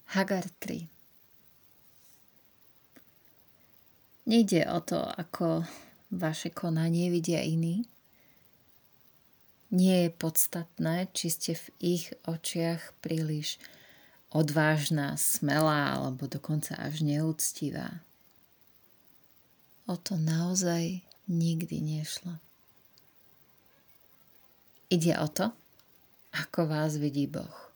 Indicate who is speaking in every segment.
Speaker 1: Hagar 3. Nejde o to, ako vaše konanie vidia iní. Nie je podstatné, či ste v ich očiach príliš odvážna, smelá alebo dokonca až neúctivá. O to naozaj nikdy nešlo. Ide o to, ako vás vidí Boh.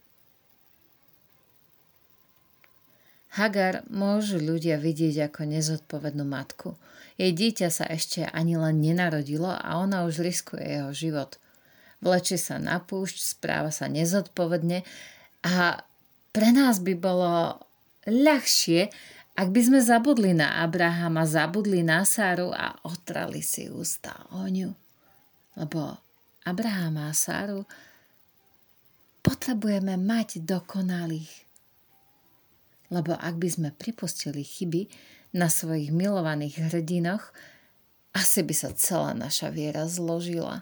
Speaker 1: Hagar môžu ľudia vidieť ako nezodpovednú matku. Jej dieťa sa ešte ani len nenarodilo a ona už riskuje jeho život. Vlečie sa na púšť, správa sa nezodpovedne a pre nás by bolo ľahšie, ak by sme zabudli na Abrahama, zabudli na Sáru a otrali si ústa o ňu. Lebo Abrahama a Sáru potrebujeme mať dokonalých. Lebo ak by sme pripustili chyby na svojich milovaných hrdinoch, asi by sa celá naša viera zložila.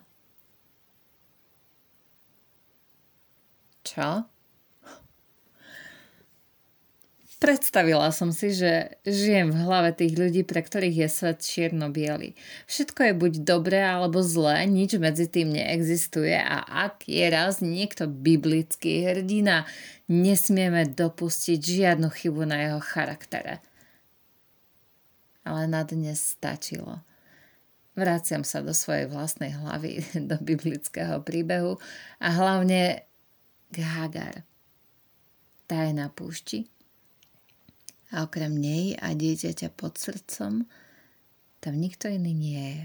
Speaker 1: Čo? Predstavila som si, že žijem v hlave tých ľudí, pre ktorých je svet čierno-biely. Všetko je buď dobré alebo zlé, nič medzi tým neexistuje a ak je raz niekto biblický hrdina, nesmieme dopustiť žiadnu chybu na jeho charaktere. Ale na dnes stačilo. Vraciam sa do svojej vlastnej hlavy, do biblického príbehu a hlavne k Hagar. Tá je na púšti. A okrem nej a dieťaťa pod srdcom, tam nikto iný nie je.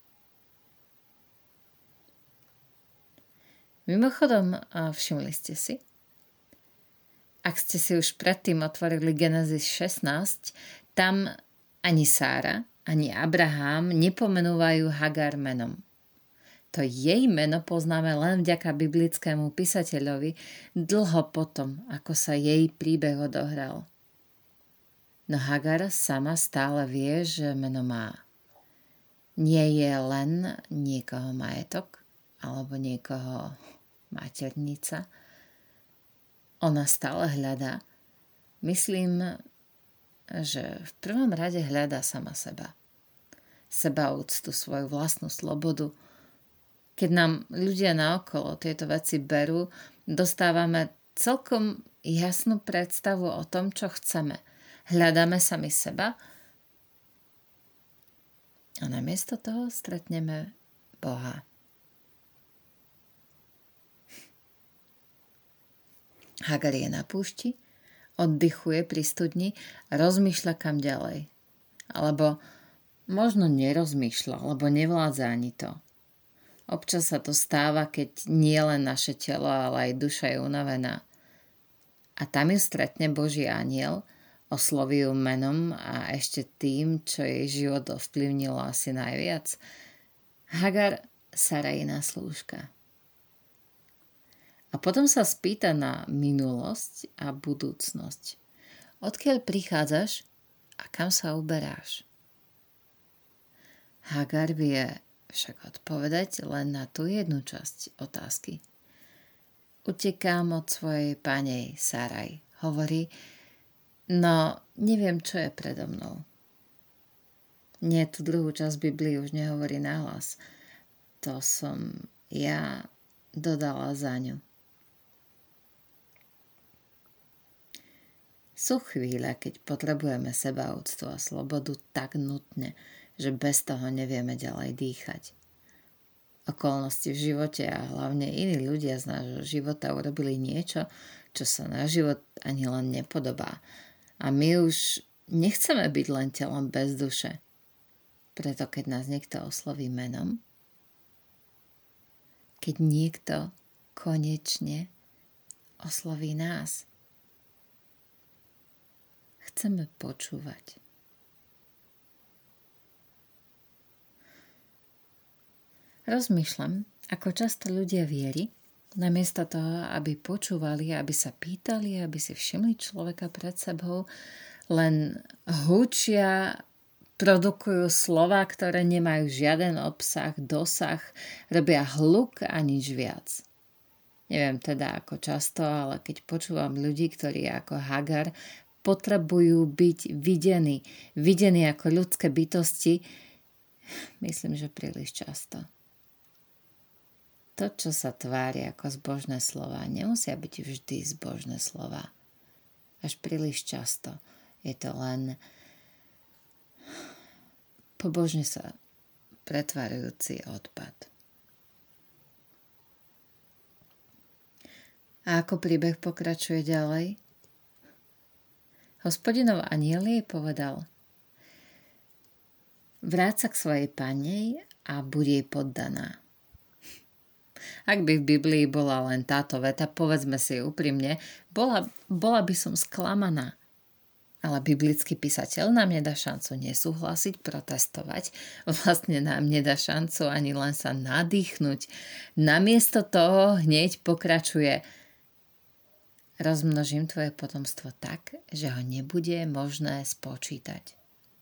Speaker 1: Mimochodom, všimli ste si? Ak ste si už predtým otvorili Genesis 16, tam ani Sára, ani Abraham nepomenúvajú Hagar menom. To jej meno poznáme len vďaka biblickému písateľovi dlho potom, ako sa jej príbeh odohral. No Hagar sama stále vie, že meno má. Nie je len niekoho majetok alebo niekoho maternica. Ona stále hľadá. Myslím, že v prvom rade hľadá sama seba. Sebaúctu, svoju vlastnú slobodu. Keď nám ľudia naokolo tieto veci berú, dostávame celkom jasnú predstavu o tom, čo chceme. Hľadáme sami seba a namiesto toho stretneme Boha. Hagar je na púšti, oddychuje pri studni a rozmýšľa kam ďalej. Alebo možno nerozmýšľa, lebo nevládza ani to. Občas sa to stáva, keď nie len naše telo, ale aj duša je unavená. A tam ju stretne Boží anjel, osloví ju menom a ešte tým, čo jej život ovplyvnilo asi najviac. Hagar, Sarajina slúžka. A potom sa spýta na minulosť a budúcnosť. Odkiaľ prichádzaš a kam sa uberáš? Hagar vie však odpovedať len na tú jednu časť otázky. Utekám od svojej panej Saraj. Hovorí, no neviem, čo je predo mnou. Nie, tú druhú časť Biblii už nehovorí nahlas. To som ja dodala za ňu. Sú chvíle, keď potrebujeme sebaúctu a slobodu tak nutne, že bez toho nevieme ďalej dýchať. Okolnosti v živote a hlavne iní ľudia z nášho života urobili niečo, čo sa na život ani len nepodobá. A my už nechceme byť len telom bez duše. Preto keď nás niekto osloví menom, keď niekto konečne osloví nás, chceme počúvať. Rozmýšľam, ako často ľudia vieri, namiesto toho, aby počúvali, aby sa pýtali, aby si všimli človeka pred sebou, len hučia, produkujú slova, ktoré nemajú žiaden obsah, dosah, robia hluk a nič viac. Neviem teda ako často, ale keď počúvam ľudí, ktorí ako Hagar potrebujú byť videní ako ľudské bytosti, myslím, že príliš často. To, čo sa tvári ako zbožné slova, nemusia byť vždy zbožné slova. Až príliš často je to len pobožne sa pretvárajúci odpad. A ako príbeh pokračuje ďalej? Hospodinov anjel jej povedal: vráť sa k svojej pani a buď jej poddaná. Ak by v Biblii bola len táto veta, povedzme si úprimne, bola by som sklamaná. Ale biblický písateľ nám nedá šancu nesúhlasiť, protestovať. Vlastne nám nedá šancu ani len sa nadýchnuť. Namiesto toho hneď pokračuje: rozmnožím tvoje potomstvo tak, že ho nebude možné spočítať.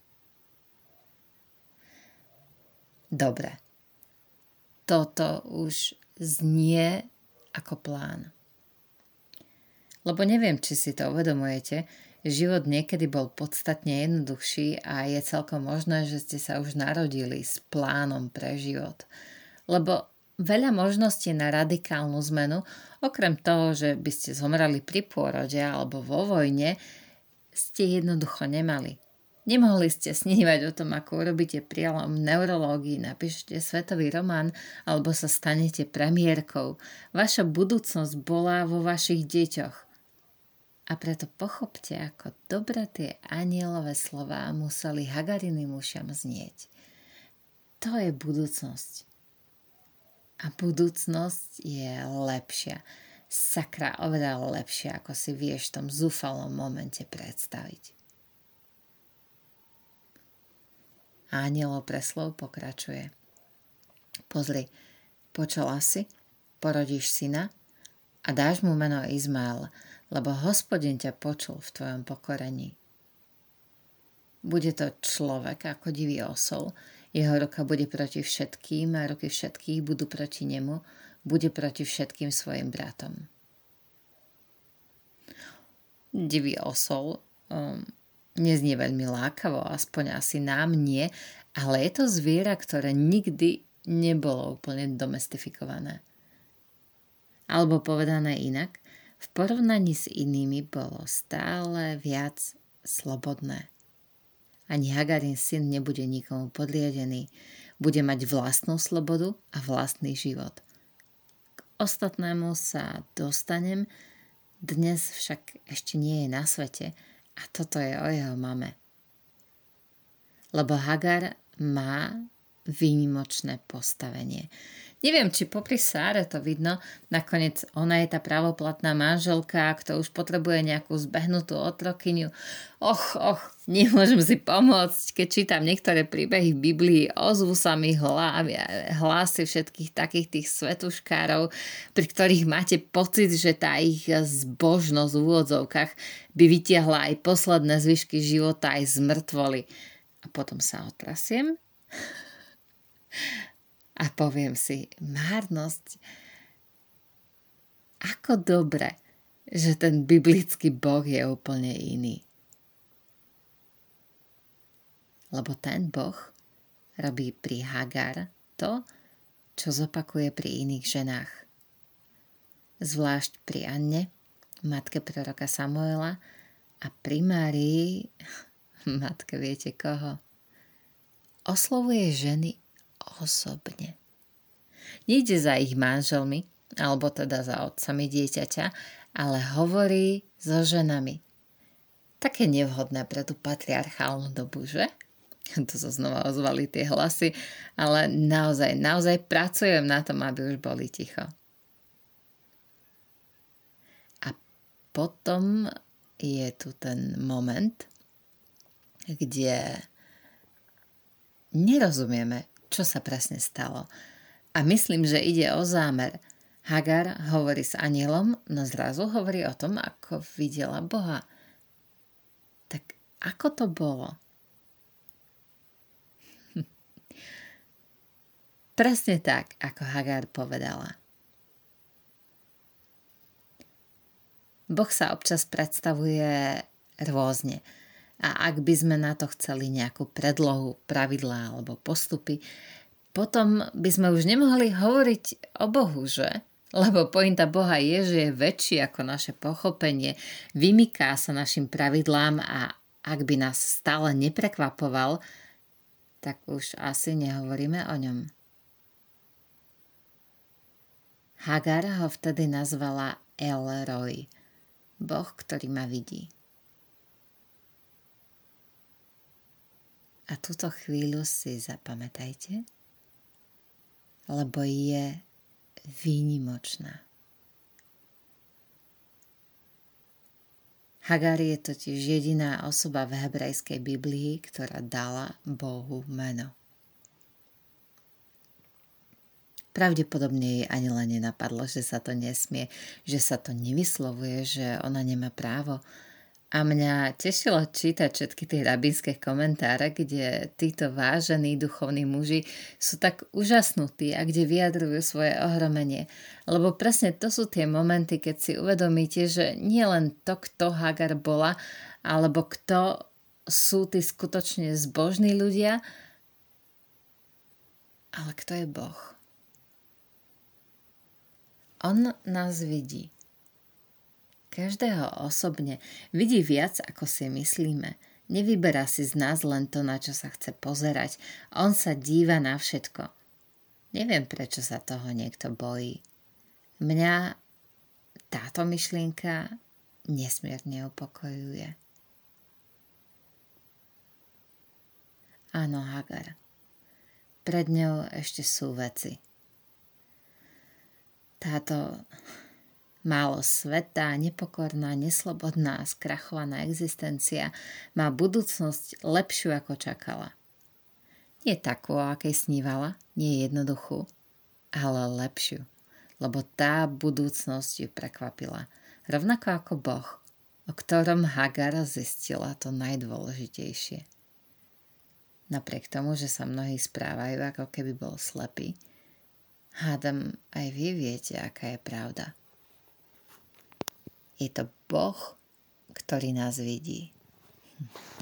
Speaker 1: Dobre. Toto už znie ako plán. Lebo neviem, či si to uvedomujete, život niekedy bol podstatne jednoduchší a je celkom možné, že ste sa už narodili s plánom pre život. Lebo veľa možností na radikálnu zmenu, okrem toho, že by ste zomrali pri pôrode alebo vo vojne, ste jednoducho nemali. Nemohli ste snívať o tom, ako urobíte prielom v neurológii, napíšete svetový román alebo sa stanete premiérkou. Vaša budúcnosť bola vo vašich deťoch. A preto pochopte, ako dobre tie anielové slová museli Hagariným ušiam znieť. To je budúcnosť. A budúcnosť je lepšia. Sakra, oveľa lepšia, ako si vieš v tom zúfalom momente predstaviť. A anielov preslov pokračuje: pozri, počala si, porodíš syna a dáš mu meno Izmael, lebo Hospodin ťa počul v tvojom pokorení. Bude to človek ako divý osol, jeho ruka bude proti všetkým a ruky všetkých budú proti nemu, bude proti všetkým svojim bratom. Divý osol neznie veľmi lákavo, aspoň asi nám nie, ale je to zviera, ktoré nikdy nebolo úplne domestifikované. Alebo povedané inak, v porovnaní s inými bolo stále viac slobodné. Ani Hagarin syn nebude nikomu podriadený, bude mať vlastnú slobodu a vlastný život. K ostatnému sa dostanem, dnes však ešte nie je na svete a toto je o jeho mame. Lebo Hagar má výnimočné postavenie. Neviem, či popri Sáre to vidno, nakoniec ona je tá pravoplatná manželka, kto už potrebuje nejakú zbehnutú otrokyňu. Nemôžem si pomôcť, keď čítam niektoré príbehy v Biblii, ozvú sa mi hlasy všetkých takých tých svetuškárov, pri ktorých máte pocit, že tá ich zbožnosť v úvodzovkách by vytiahla aj posledné zvyšky života aj z mŕtvoly. A potom sa otrasiem a poviem si, márnosť, ako dobre, že ten biblický Boh je úplne iný. Lebo ten Boh robí pri Hagar to, čo zopakuje pri iných ženách. Zvlášť pri Anne, matke proroka Samuela, a pri Márii, matke viete koho, oslovuje ženy osobne. Nejde za ich manželmi, alebo teda za otcami dieťaťa, ale hovorí so ženami. Také nevhodné pre tú patriarchálnu dobu, že? Tu sa znova ozvali tie hlasy, ale naozaj pracujem na tom, aby už boli ticho. A potom je tu ten moment, kde nerozumieme, čo sa presne stalo. A myslím, že ide o zámer. Hagar hovorí s anielom, no zrazu hovorí o tom, ako videla Boha. Tak ako to bolo? Presne tak, ako Hagar povedala. Boh sa občas predstavuje rôzne. A ak by sme na to chceli nejakú predlohu, pravidlá alebo postupy, potom by sme už nemohli hovoriť o Bohu, že? Lebo pointa Boha je, že je väčší ako naše pochopenie, vymyká sa našim pravidlám a ak by nás stále neprekvapoval, tak už asi nehovoríme o ňom. Hagar ho vtedy nazvala El Roi, Boh, ktorý ma vidí. A túto chvíľu si zapamätajte, lebo je výnimočná. Hagar je totiž jediná osoba v hebrejskej Biblii, ktorá dala Bohu meno. Pravdepodobne jej ani len nenapadlo, že sa to nesmie, že sa to nevyslovuje, že ona nemá právo. A mňa tešilo čítať všetky tie rabínske komentáre, kde títo vážení duchovní muži sú tak úžasnutí a kde vyjadrujú svoje ohromenie. Lebo presne to sú tie momenty, keď si uvedomíte, že nie len to, kto Hagar bola, alebo kto sú tí skutočne zbožní ľudia, ale kto je Boh. On nás vidí. Každého osobne vidí viac, ako si myslíme. Nevyberá si z nás len to, na čo sa chce pozerať. On sa díva na všetko. Neviem, prečo sa toho niekto bojí. Mňa táto myšlienka nesmierne upokojuje. Áno, Hagar. Pred ňou ešte sú veci. Táto málo svätá, nepokorná, neslobodná, skrachovaná existencia má budúcnosť lepšiu, ako čakala. Nie takú, o akej snívala, nie jednoduchú, ale lepšiu, lebo tá budúcnosť ju prekvapila. Rovnako ako Boh, o ktorom Hagar zistila to najdôležitejšie. Napriek tomu, že sa mnohí správajú, ako keby bol slepý, hádam aj vy viete, aká je pravda. Je to Boh, ktorý nás vidí.